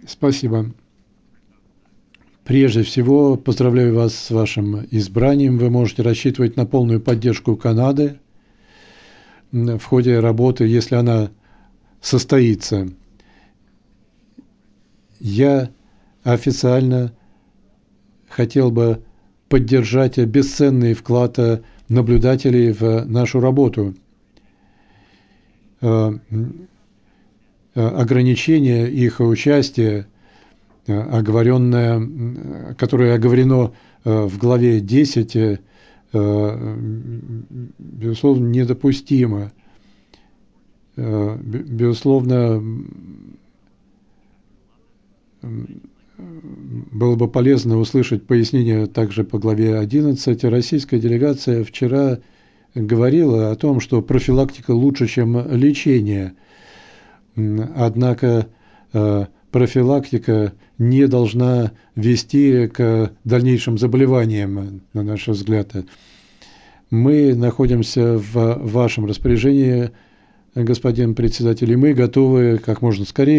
Спасибо. Прежде всего, поздравляю вас с вашим избранием. Вы можете рассчитывать на полную поддержку Канады в ходе работы, если она состоится. Я официально хотел бы поддержать бесценный вклад наблюдателей в нашу работу. Ограничение их участия, которое оговорено в главе 10, безусловно, недопустимо. Безусловно, было бы полезно услышать пояснение также по главе 11. Российская делегация вчера говорила о том, что профилактика лучше, чем лечение. Однако профилактика не должна вести к дальнейшим заболеваниям, на наш взгляд. Мы находимся в вашем распоряжении, господин председатель, и мы готовы как можно скорее